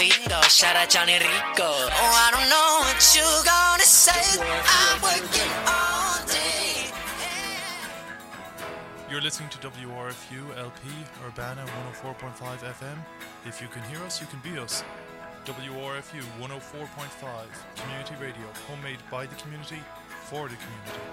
Fito, shout out Johnny Rico. Oh, I don't know what you gonna say. I'm working all day. You're listening to WRFU LP Urbana 104.5 FM. If you can hear us, you can beat us. WRFU 104.5 Community Radio, homemade by the community, for the community.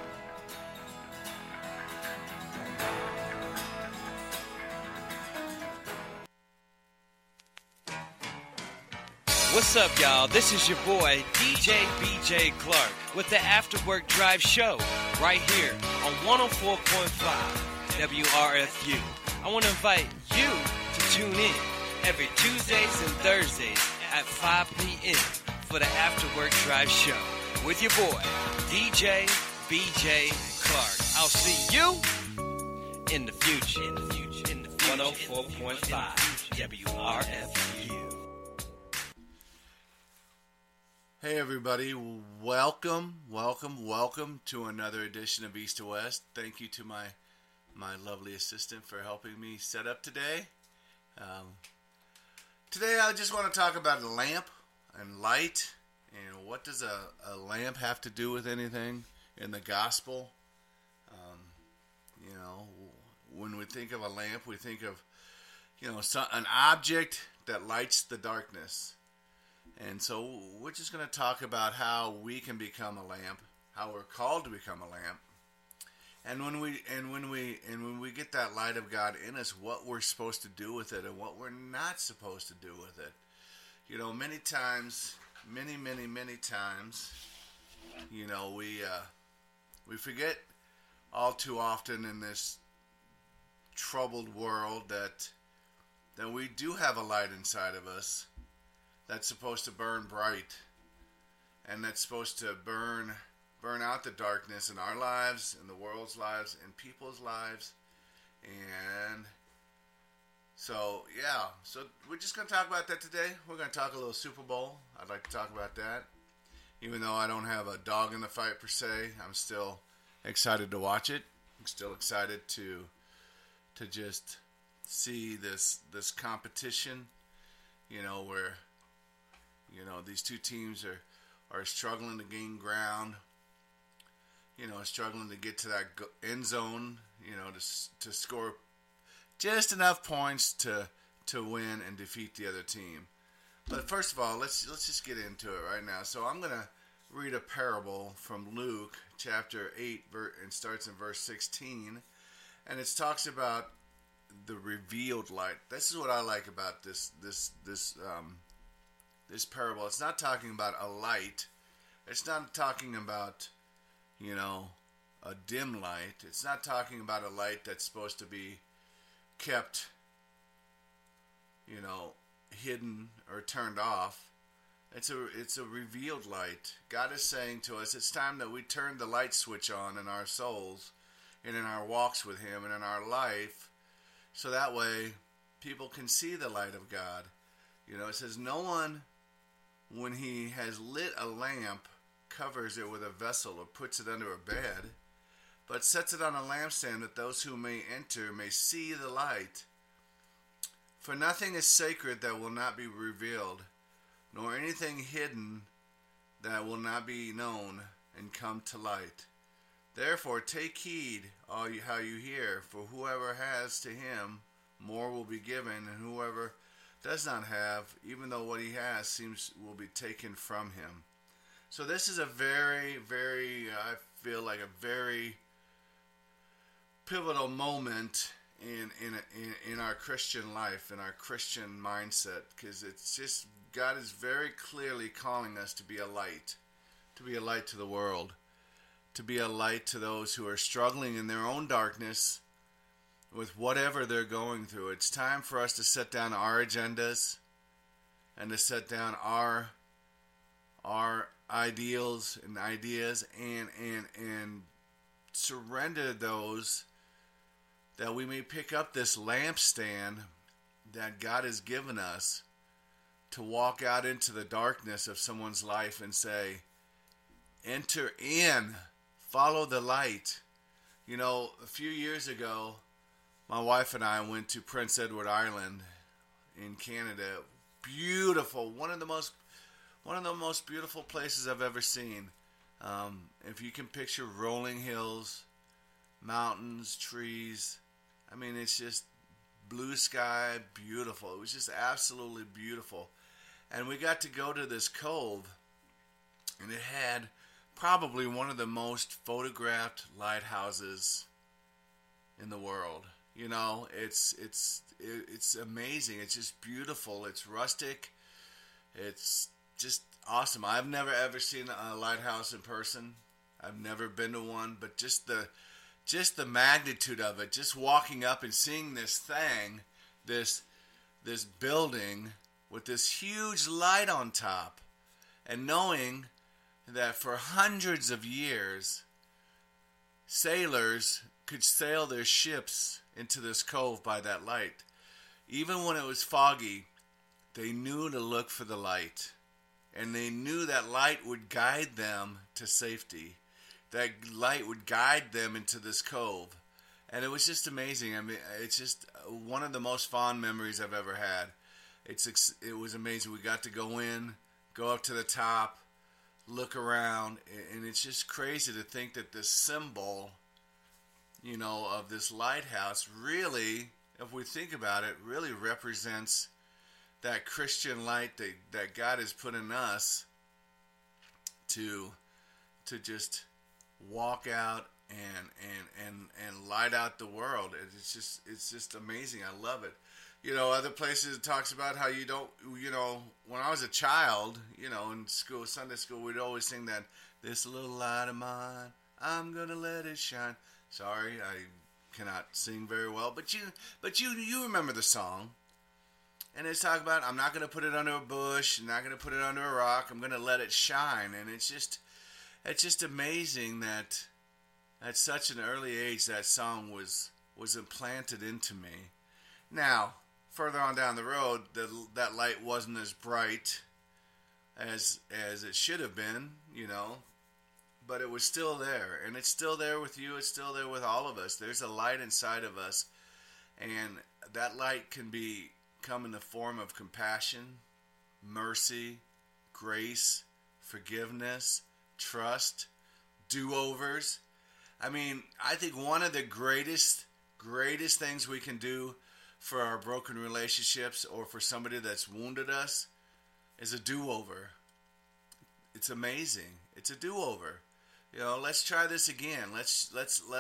What's up, y'all? This is your boy, DJ BJ Clark, with the After Work Drive Show, right here on 104.5 WRFU. I want to invite you to tune in every Tuesdays and Thursdays at 5 p.m. for the After Work Drive Show with your boy, DJ BJ Clark. I'll see you in the future. 104.5 WRFU. Hey everybody, welcome to another edition of East to West. Thank you to my lovely assistant for helping me set up today. Today I just want to talk about a lamp and light, and what does a lamp have to do with anything in the gospel? When we think of a lamp, we think of, an object that lights the darkness. And so we're just going to talk about how we can become a lamp, how we're called to become a lamp, and when we get that light of God in us, what we're supposed to do with it and what we're not supposed to do with it. Many times, we forget all too often in this troubled world that we do have a light inside of us that's supposed to burn bright, and that's supposed to burn out the darkness in our lives, in the world's lives, in people's lives. And so we're just going to talk about that today. We're going to talk a little Super Bowl. I'd like to talk about that. Even though I don't have a dog in the fight per se, I'm still excited to watch it. I'm still excited to just see this competition, where these two teams are struggling to gain ground, struggling to get to that end zone, to score just enough points to win and defeat the other team. But first of all, let's just get into it right now. So I'm going to read a parable from Luke chapter 8, and starts in verse 16, and it talks about the revealed light. This is what I like about this parable. It's not talking about a light. It's not talking about, a dim light. It's not talking about a light that's supposed to be kept, hidden or turned off. It's a revealed light. God is saying to us, it's time that we turn the light switch on in our souls and in our walks with Him and in our life, so that way people can see the light of God. It says, no one, when he has lit a lamp, covers it with a vessel or puts it under a bed, but sets it on a lampstand, that those who may enter may see the light. For nothing is sacred that will not be revealed, nor anything hidden that will not be known and come to light. Therefore take heed how you hear, for whoever has, to him more will be given, and whoever does not have, even though what he has will be taken from him. So this is a very, very, I feel like a very pivotal moment in our Christian life, in our Christian mindset, because it's just, God is very clearly calling us to be a light to the world, to be a light to those who are struggling in their own darkness with whatever they're going through. It's time for us to set down our agendas and to set down our ideals and ideas and surrender those, that we may pick up this lampstand that God has given us to walk out into the darkness of someone's life and say, enter in, follow the light. A few years ago, my wife and I went to Prince Edward Island in Canada beautiful. One of the most beautiful places I've ever seen. If you can picture rolling hills, mountains, trees, I mean, it's just blue sky, beautiful. It was just absolutely beautiful. And we got to go to this cove, and it had probably one of the most photographed lighthouses in the world. You know, it's amazing. It's just beautiful. It's rustic. It's just awesome. I've never ever seen a lighthouse in person. I've never been to one, but just the magnitude of it, just walking up and seeing this thing, this building with this huge light on top, and knowing that for hundreds of years, sailors could sail their ships into this cove by that light. Even when it was foggy, they knew to look for the light. And they knew that light would guide them to safety. That light would guide them into this cove. And it was just amazing. I mean, it's just one of the most fond memories I've ever had. It was amazing. We got to go in, go up to the top, look around, and it's just crazy to think that this symbol, you know, of this lighthouse really, if we think about it, really represents that Christian light that God has put in us to just walk out and light out the world. It's just amazing. I love it. You know, other places it talks about how you don't, you know, when I was a child, you know, in school, Sunday school, we'd always sing that, this little light of mine, I'm gonna let it shine. Sorry, I cannot sing very well, but you remember the song. And it's talking about, I'm not going to put it under a bush, I'm not going to put it under a rock, I'm going to let it shine. And it's just amazing that at such an early age that song was implanted into me. Now, further on down the road, that light wasn't as bright as it should have been, you know, but it was still there. And it's still there with you, it's still there with all of us. There's a light inside of us, and that light can come in the form of compassion, mercy, grace, forgiveness, trust, do-overs. I mean, I think one of the greatest things we can do for our broken relationships or for somebody that's wounded us is a do-over. It's amazing. It's a do-over. You know, let's try this again. Let's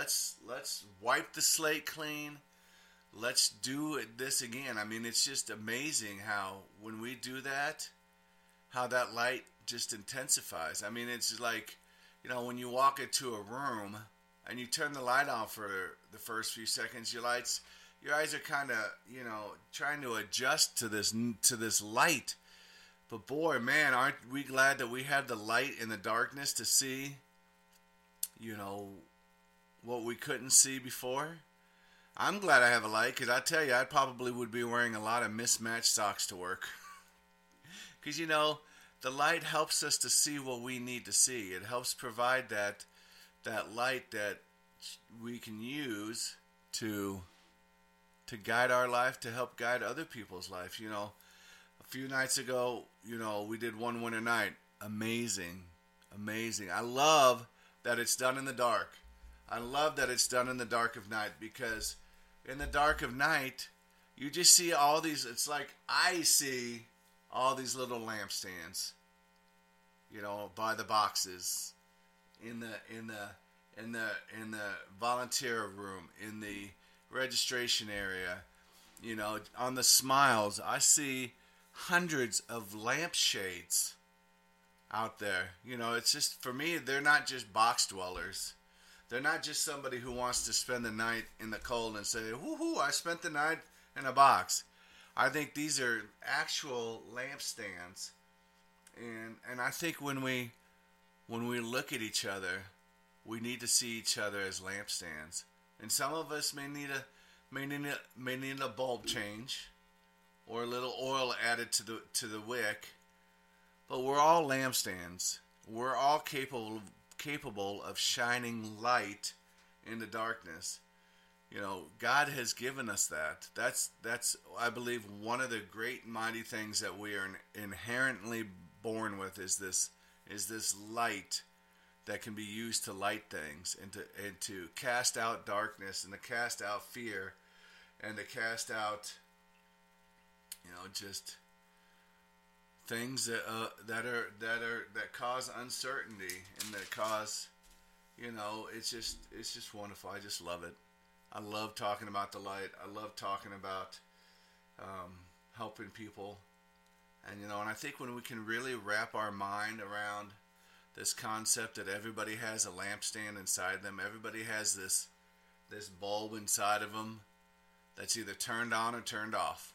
wipe the slate clean. Let's do this again. I mean, it's just amazing how when we do that, how that light just intensifies. I mean, it's like, you know, when you walk into a room and you turn the light on for the first few seconds, your eyes are kind of, you know, trying to adjust to this light. But boy, man, aren't we glad that we have the light in the darkness to see, you know, what we couldn't see before? I'm glad I have a light, because I tell you, I probably would be wearing a lot of mismatched socks to work. Because, you know, the light helps us to see what we need to see. It helps provide that light that we can use to guide our life, to help guide other people's life. You know, a few nights ago, you know, we did One Winter Night. Amazing. I love that it's done in the dark. I love that it's done in the dark of night, because in the dark of night, you just see all these, it's like I see all these little lampstands, you know, by the boxes, in the volunteer room, in the registration area, you know, on the smiles. I see hundreds of lampshades out there. You know, it's just, for me, they're not just box dwellers. They're not just somebody who wants to spend the night in the cold and say, whoo-hoo, I spent the night in a box. I think these are actual lampstands. And I think when we look at each other, we need to see each other as lampstands. And some of us may need a bulb change or a little oil added to the wick. But we're all lampstands. We're all capable of shining light in the darkness. You know, God has given us that. That's I believe one of the great mighty things that we are inherently born with is this light that can be used to light things and to cast out darkness and to cast out fear and to cast out, you know, just things that cause uncertainty and that cause, you know, it's just wonderful. I just love it. I love talking about the light. I love talking about helping people. And, you know, and I think when we can really wrap our mind around this concept that everybody has a lampstand inside them, everybody has this bulb inside of them that's either turned on or turned off.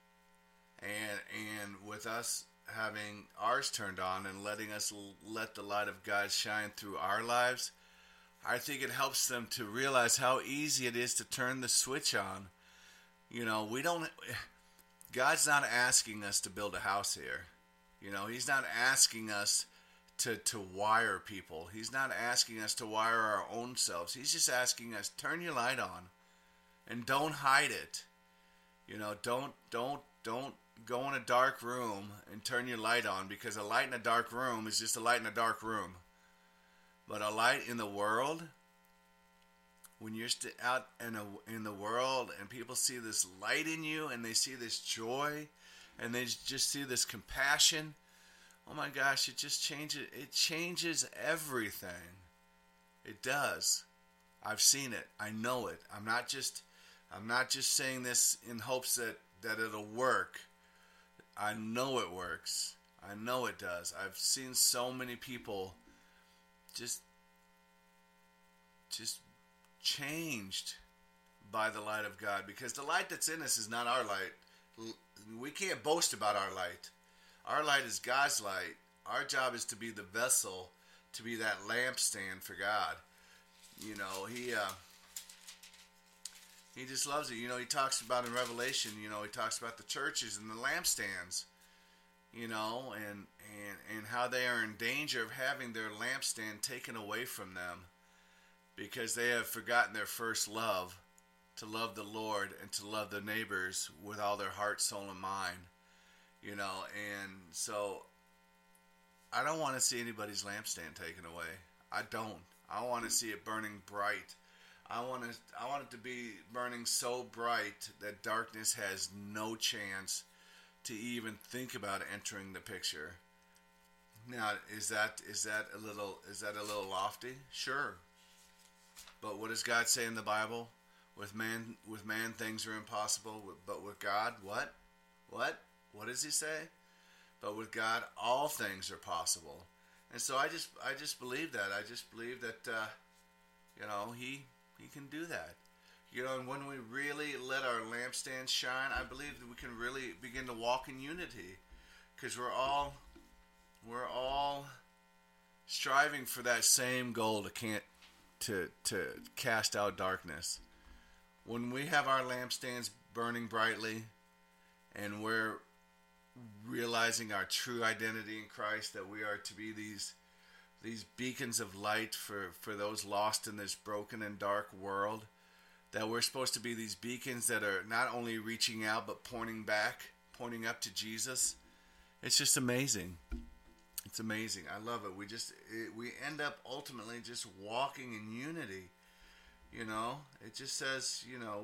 And with us having ours turned on and letting us let the light of God shine through our lives, I think it helps them to realize how easy it is to turn the switch on. You know, God's not asking us to build a house here. You know, He's not asking us to wire people. He's not asking us to wire our own selves. He's just asking us, turn your light on and don't hide it. You know, don't go in a dark room and turn your light on, because a light in a dark room is just a light in a dark room. But a light in the world, when you're out in the world and people see this light in you and they see this joy and they just see this compassion, oh my gosh, it just changes. It changes everything. It does. I've seen it. I know it. I'm not just saying this in hopes that it'll work. I know it works. I know it does. I've seen so many people just changed by the light of God, because the light that's in us is not our light. We can't boast about our light. Our light is God's light. Our job is to be the vessel, to be that lampstand for God. You know, He just loves it. You know, He talks about in Revelation, you know, He talks about the churches and the lampstands, you know, and how they are in danger of having their lampstand taken away from them because they have forgotten their first love, to love the Lord and to love their neighbors with all their heart, soul, and mind, you know. And so I don't want to see anybody's lampstand taken away. I don't. I want to see it burning bright. I want it to be burning so bright that darkness has no chance to even think about entering the picture. Now, is that a little lofty? Sure. But what does God say in the Bible? With man things are impossible, but with God, what? What does He say? But with God, all things are possible. And so I just believe that. I just believe that, you know, He can do that. You know, and when we really let our lampstand shine, I believe that we can really begin to walk in unity, because we're all striving for that same goal to cast out darkness. When we have our lampstands burning brightly, and we're realizing our true identity in Christ, that we are to be these beacons of light for those lost in this broken and dark world, that we're supposed to be these beacons that are not only reaching out but pointing up to Jesus. It's just amazing. It's amazing. I love it. We end up ultimately just walking in unity. You know, it just says, you know,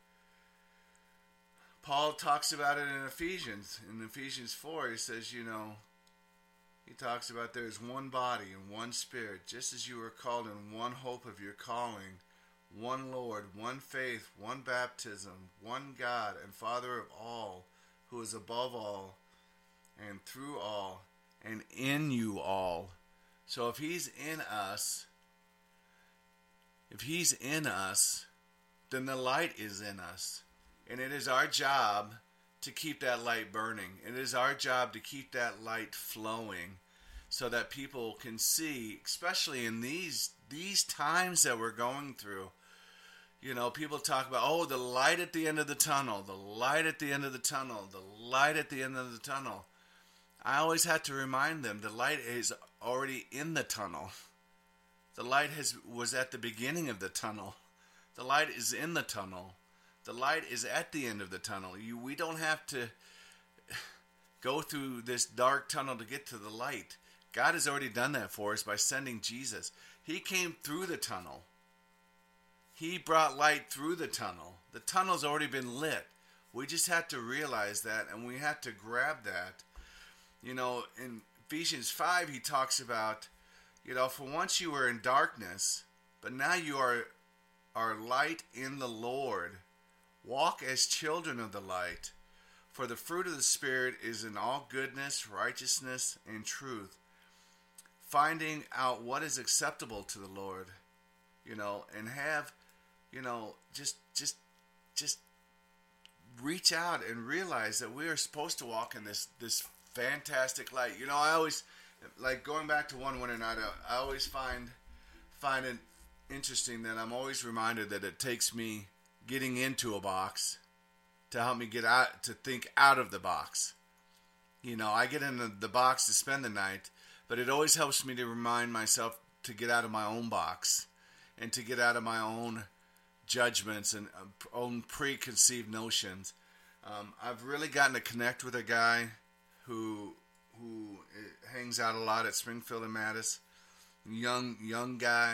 Paul talks about it in Ephesians. In Ephesians 4, he says, you know, he talks about there's one body and one Spirit, just as you were called in one hope of your calling, one Lord, one faith, one baptism, one God and Father of all, who is above all and through all and in you all. So if He's in us, then the light is in us. And it is our job to keep that light burning. It is our job to keep that light flowing so that people can see, especially in these times that we're going through. You know, people talk about, oh, the light at the end of the tunnel, the light at the end of the tunnel, the light at the end of the tunnel. I always have to remind them the light is already in the tunnel. The light was at the beginning of the tunnel. The light is in the tunnel. The light is at the end of the tunnel. We don't have to go through this dark tunnel to get to the light. God has already done that for us by sending Jesus. He came through the tunnel. He brought light through the tunnel. The tunnel's already been lit. We just have to realize that, and we have to grab that. You know, in Ephesians 5, he talks about, you know, for once you were in darkness, but now you are light in the Lord. Walk as children of the light. For the fruit of the Spirit is in all goodness, righteousness, and truth. Finding out what is acceptable to the Lord, you know, and have, you know, just reach out and realize that we are supposed to walk in this fantastic light. You know, I always, like, going back to one winter night, I always find it interesting that I'm always reminded that it takes me getting into a box to help me get out, to think out of the box. You know, I get in the box to spend the night, but it always helps me to remind myself to get out of my own box and to get out of my own judgments and own preconceived notions. I've really gotten to connect with a guy who hangs out a lot at Springfield and Mattis. Young guy.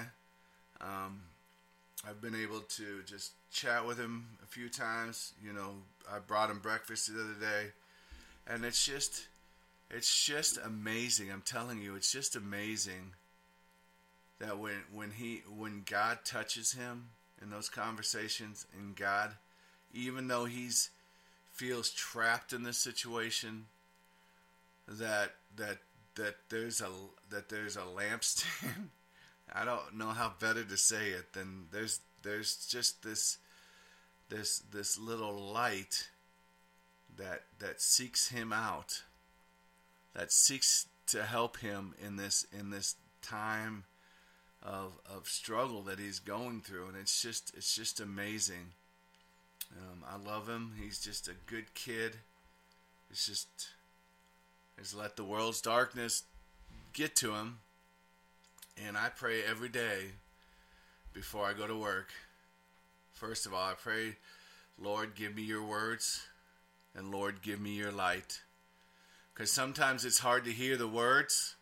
I've been able to just chat with him a few times. You know, I brought him breakfast the other day, and it's just amazing. I'm telling you, it's just amazing that when God touches him in those conversations, and God, even though he's feels trapped in this situation, that there's a lampstand. I don't know how better to say it than there's just this little light that seeks him out, that seeks to help him in this time of struggle that he's going through, and it's just amazing. I love him. He's just a good kid. He's let the world's darkness get to him. And I pray every day before I go to work. First of all, I pray, Lord, give me your words, and Lord, give me your light. Because sometimes it's hard to hear the words,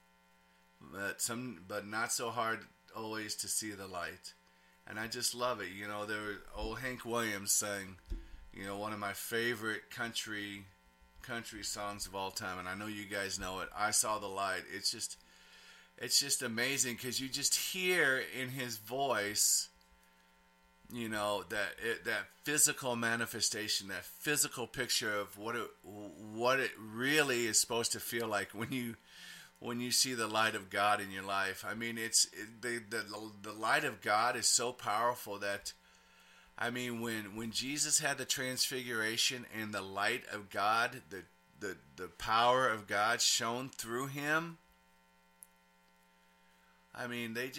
but not so hard always to see the light. And I just love it. You know, there was old Hank Williams sang, you know, one of my favorite country songs of all time, and I know you guys know it, I Saw the Light. It's just amazing, because you just hear in his voice, you know, that physical manifestation, that physical picture of what it really is supposed to feel like when you see the light of God in your life. I mean, the light of God is so powerful that, I mean, when Jesus had the transfiguration and the light of God, the power of God shone through him, I mean, it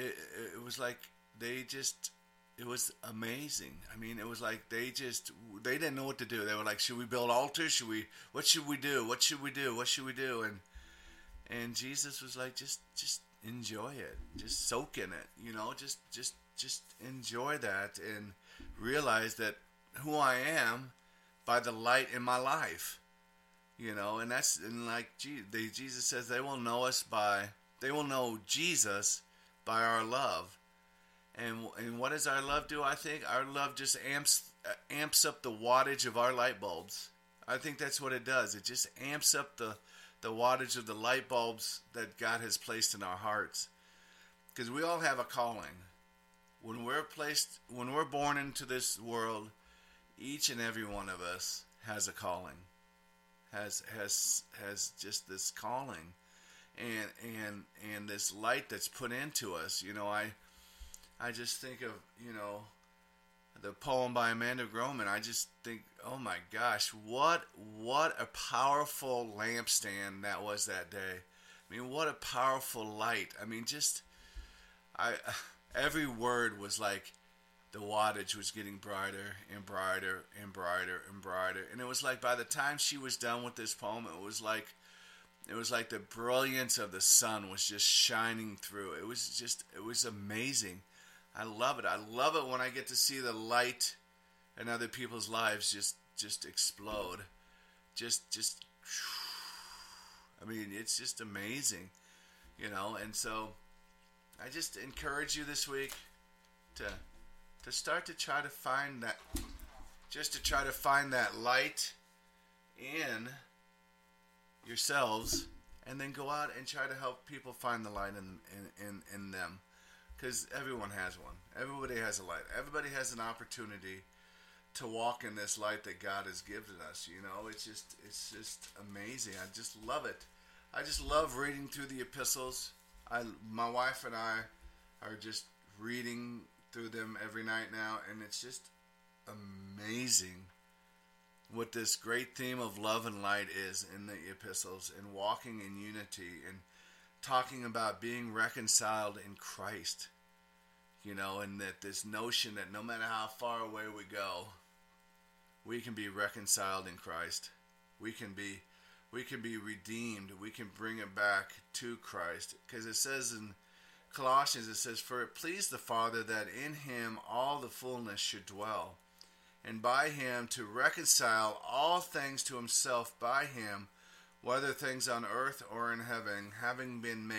was amazing. I mean, it was like they didn't know what to do. They were like, should we build altars? What should we do? What should we do? What should we do? And Jesus was like, just enjoy it. Just soak in it, you know, just enjoy that and realize that who I am by the light in my life, you know, and like Jesus says, they will know Jesus by our love. And what does our love do? I think our love just amps up the wattage of our light bulbs. I think that's what it does. It just amps up the wattage of the light bulbs that God has placed in our hearts. Because we all have a calling. When we're born into this world, each and every one of us has a calling. Has just this calling. And this light that's put into us. You know, I just think of, you know, the poem by Amanda Groman. I just think, oh my gosh, what a powerful lampstand that was that day. I mean, what a powerful light. I mean, every word was like the wattage was getting brighter and brighter and brighter and brighter. And it was like by the time she was done with this poem, it was like the brilliance of the sun was just shining through. It was amazing. I love it. I love it when I get to see the light in other people's lives just explode. Just I mean, it's just amazing, you know. And so I just encourage you this week to start to try to find that, just to try to find that light in yourselves, and then go out and try to help people find the light in them, because everyone has one. Everybody has a light. Everybody has an opportunity to walk in this light that God has given us. You know, it's just amazing. I just love it. I just love reading through the epistles. My wife and I are just reading through them every night now, and it's just amazing what this great theme of love and light is in the epistles, and walking in unity, and talking about being reconciled in Christ. You know, and that this notion that no matter how far away we go, we can be reconciled in Christ. We can be redeemed. We can bring it back to Christ. Because it says in Colossians, it says, "For it pleased the Father that in him all the fullness should dwell, and by him to reconcile all things to himself by him, whether things on earth or in heaven, having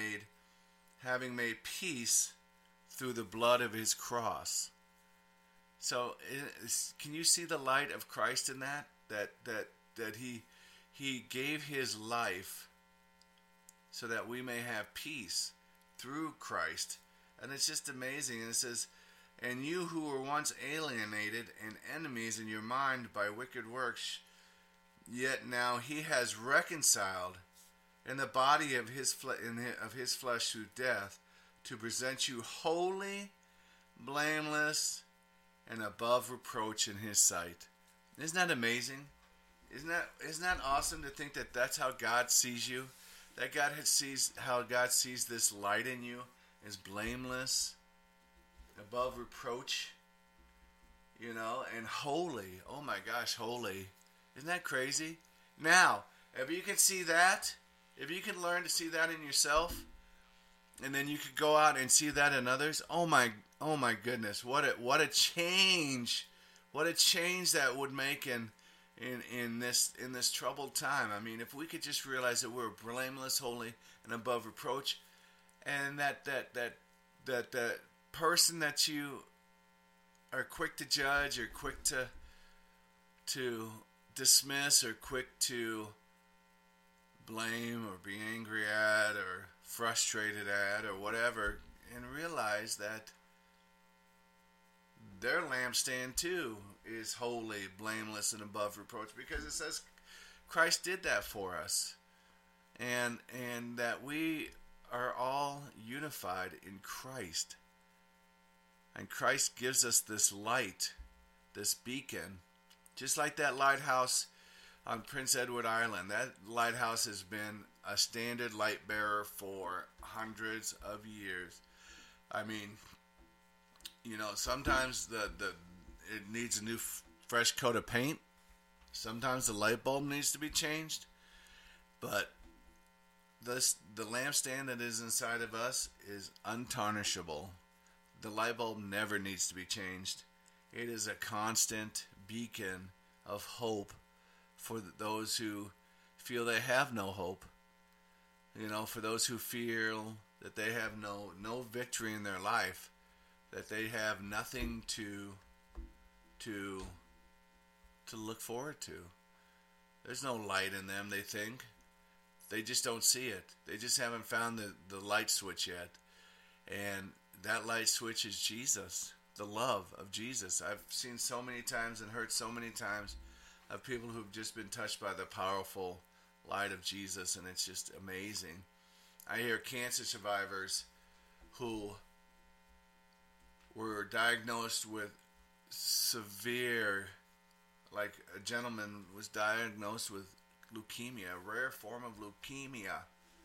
made peace through the blood of his cross." So, can you see the light of Christ in that? That he gave his life so that we may have peace through Christ. And it's just amazing. And it says, "And you who were once alienated and enemies in your mind by wicked works, yet now he has reconciled in the body of his flesh through death, to present you holy, blameless, and above reproach in his sight." Isn't that amazing? Isn't that awesome to think that that's how God sees you? That how God sees this light in you is blameless, above reproach, you know, and holy. Oh my gosh, holy. Isn't that crazy? Now, if you can see that, if you can learn to see that in yourself, and then you could go out and see that in others, oh my goodness, what a change that would make in this troubled time. I mean, if we could just realize that we're blameless, holy, and above reproach, and that person that you are quick to judge, or quick to dismiss, or quick to blame, or be angry at, or frustrated at, or whatever, and realize that their lampstand too is holy, blameless, and above reproach, because it says Christ did that for us, and that we are all unified in Christ, and Christ gives us this light, this beacon, just like that lighthouse on Prince Edward Island. That lighthouse has been a standard light bearer for hundreds of years. I mean, you know, sometimes it needs a new fresh coat of paint. Sometimes the light bulb needs to be changed. But the lampstand that is inside of us is untarnishable. The light bulb never needs to be changed. It is a constant beacon of hope for those who feel they have no hope. You know, for those who feel that they have no victory in their life, that they have nothing to look forward to. There's no light in them, they think. They just don't see it. They just haven't found the light switch yet. And that light switch is Jesus, the love of Jesus. I've seen so many times and heard so many times of people who've just been touched by the powerful light of Jesus, and it's just amazing. I hear cancer survivors who were diagnosed with severe, like a gentleman was diagnosed with leukemia, a rare form of leukemia.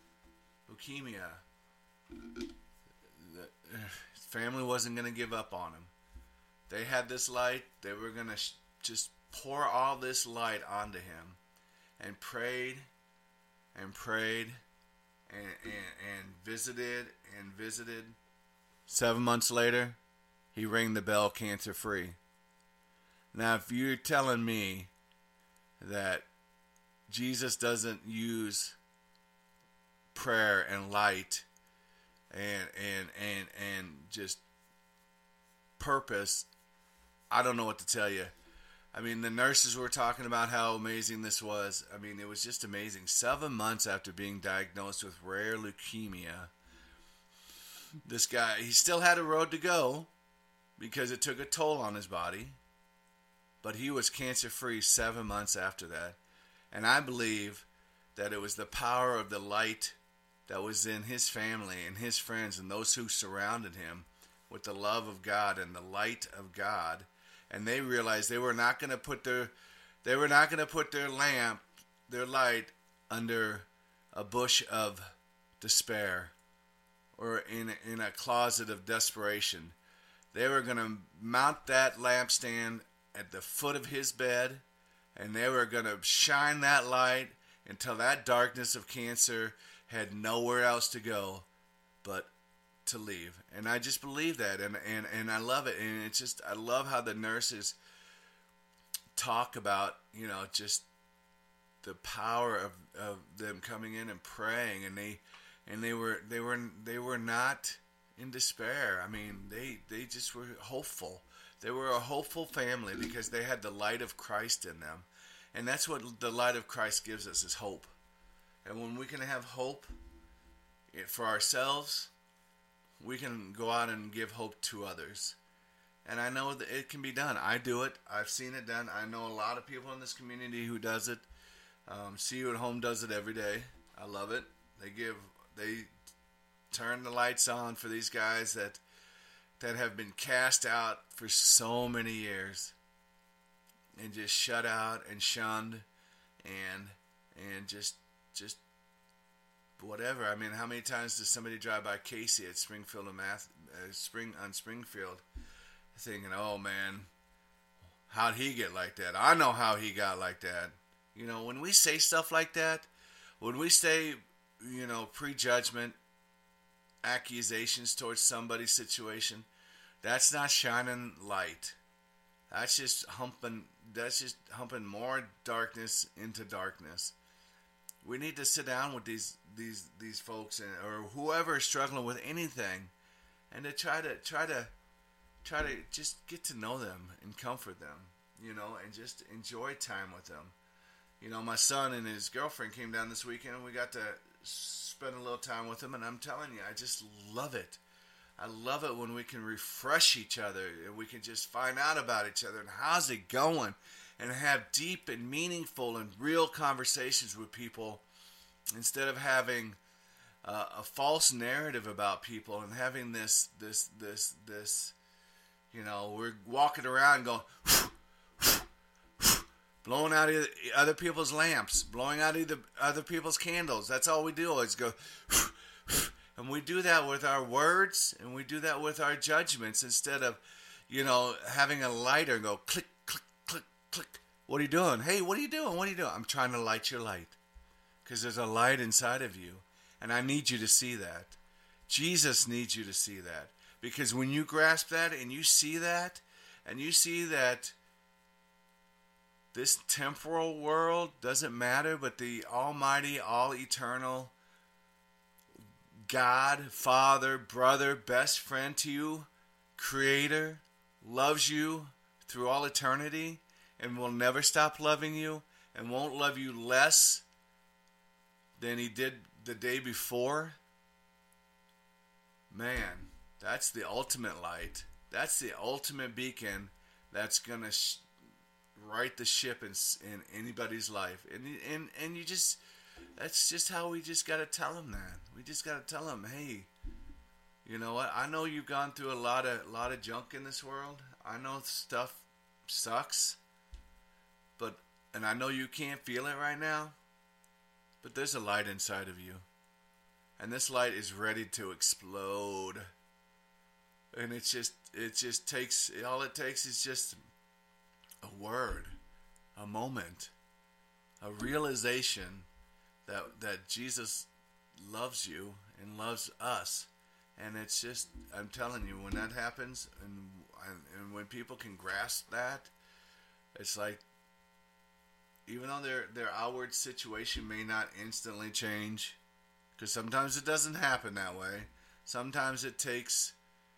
His family wasn't going to give up on him. They had this light. They were going to just pour all this light onto him, and prayed and prayed and visited and visited. 7 months later, he rang the bell cancer free. Now, if you're telling me that Jesus doesn't use prayer and light and just purpose, I don't know what to tell you. I mean, the nurses were talking about how amazing this was. I mean, it was just amazing. 7 months after being diagnosed with rare leukemia, this guy, he still had a road to go because it took a toll on his body, but he was cancer-free 7 months after that. And I believe that it was the power of the light that was in his family and his friends and those who surrounded him with the love of God and the light of God. And they realized they were not going to put their light under a bush of despair or in a closet of desperation. They were going to mount that lampstand at the foot of his bed, and they were going to shine that light until that darkness of cancer had nowhere else to go but to leave. And I just believe that, and I love it. And it's just, I love how the nurses talk about, you know, just the power of them coming in and praying, and they were not in despair. I mean, they just were hopeful. They were a hopeful family because they had the light of Christ in them. And that's what the light of Christ gives us, is hope. And when we can have hope for ourselves, we can go out and give hope to others. And I know that it can be done. I do it. I've seen it done. I know a lot of people in this community who does it. See You at Home does it every day. I love it. They turn the lights on for these guys that have been cast out for so many years and just shut out and shunned and just whatever. I mean, how many times does somebody drive by Casey at Springfield on Springfield thinking, oh man, how'd he get like that? I know how he got like that. You know, when we say stuff like that, when we say, you know, prejudgment, accusations towards somebody's situation, that's not shining light. That's just humping more darkness into darkness. We need to sit down with these folks or whoever is struggling with anything, and to try to just get to know them and comfort them, you know, and just enjoy time with them. You know, my son and his girlfriend came down this weekend, and we got to spend a little time with them, and I'm telling you, I just love it. I love it when we can refresh each other and we can just find out about each other and how's it going, and have deep and meaningful and real conversations with people instead of having a false narrative about people and having this, you know, we're walking around going, blowing out other people's lamps, blowing out other people's candles. That's all we do is go, and we do that with our words, and we do that with our judgments instead of, you know, having a lighter and go click, click, click, click. What are you doing? Hey, what are you doing? What are you doing? I'm trying to light your light because there's a light inside of you, and I need you to see that. Jesus needs you to see that, because when you grasp that and you see that, and you see that this temporal world doesn't matter, but the almighty, all-eternal God, Father, brother, best friend to you, Creator, loves you through all eternity and will never stop loving you and won't love you less than he did the day before. Man, that's the ultimate light. That's the ultimate beacon that's going to right the ship in anybody's life. And you just, that's just how we just got to tell them that. We just got to tell them, hey, you know what? I know you've gone through a lot of junk in this world. I know stuff sucks, and I know you can't feel it right now, but there's a light inside of you, and this light is ready to explode. And it just takes, all it takes is just a word, a moment, a realization that Jesus loves you and loves us. And it's just, I'm telling you, when that happens, and And when people can grasp that, it's like, even though their outward situation may not instantly change, because sometimes it doesn't happen that way. Sometimes it takes